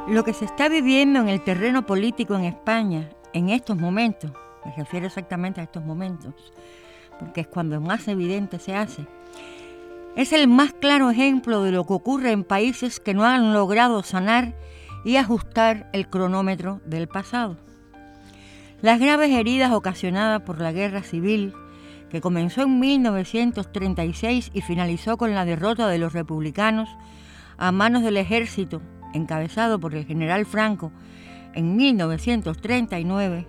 Lo que se está viviendo en el terreno político en España en estos momentos, me refiero exactamente a estos momentos, porque es cuando más evidente se hace, es el más claro ejemplo de lo que ocurre en países que no han logrado sanar y ajustar el cronómetro del pasado. Las graves heridas ocasionadas por la guerra civil, que comenzó en 1936 y finalizó con la derrota de los republicanos a manos del ejército encabezado por el general Franco en 1939,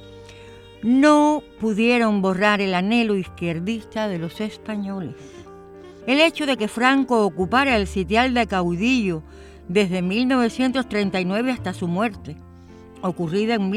no pudieron borrar el anhelo izquierdista de los españoles. El hecho de que Franco ocupara el sitial de Caudillo desde 1939 hasta su muerte, ocurrida en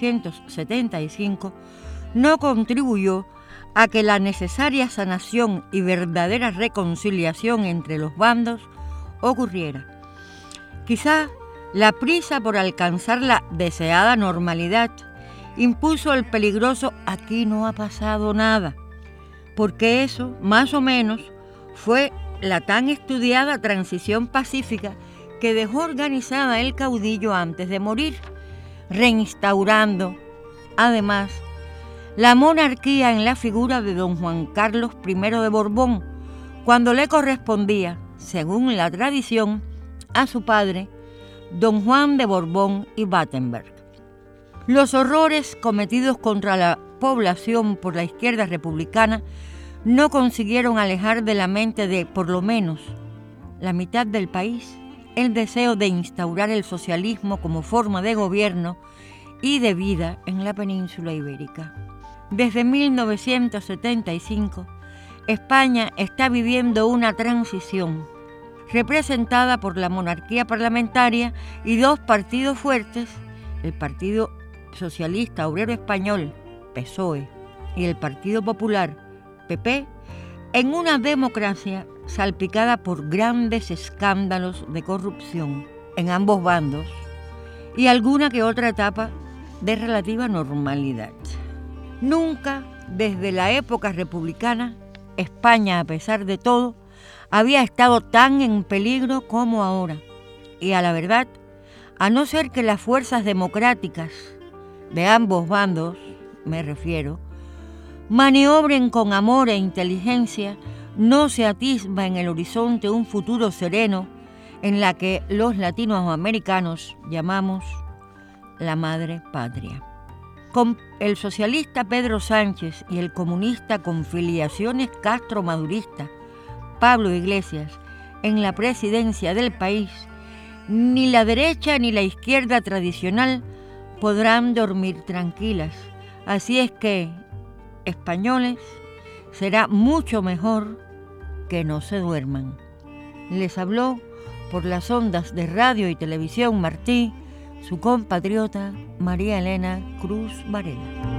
1975, no contribuyó a que la necesaria sanación y verdadera reconciliación entre los bandos ocurriera. Quizá la prisa por alcanzar la deseada normalidad impuso el peligroso "aquí no ha pasado nada", porque eso, más o menos, fue la tan estudiada transición pacífica que dejó organizada el caudillo antes de morir, reinstaurando, además, la monarquía en la figura de don Juan Carlos I de Borbón, cuando le correspondía, según la tradición, a su padre, don Juan de Borbón y Battenberg. Los horrores cometidos contra la población por la izquierda republicana no consiguieron alejar de la mente de, por lo menos, la mitad del país, el deseo de instaurar el socialismo como forma de gobierno y de vida en la península ibérica. Desde 1975, España está viviendo una transición representada por la monarquía parlamentaria y dos partidos fuertes, el Partido Socialista Obrero Español, PSOE, y el Partido Popular, PP, en una democracia salpicada por grandes escándalos de corrupción en ambos bandos y alguna que otra etapa de relativa normalidad. Nunca, desde la época republicana, España, a pesar de todo, había estado tan en peligro como ahora. Y a la verdad, a no ser que las fuerzas democráticas de ambos bandos, me refiero, maniobren con amor e inteligencia, no se atisba en el horizonte un futuro sereno en la que los latinoamericanos llamamos la madre patria. Con el socialista Pedro Sánchez y el comunista con filiaciones castro-maduristas Pablo Iglesias en la presidencia del país, ni la derecha ni la izquierda tradicional podrán dormir tranquilas. Así es que, españoles, será mucho mejor que no se duerman. Les habló por las ondas de radio y televisión Martí, su compatriota María Elena Cruz Varela.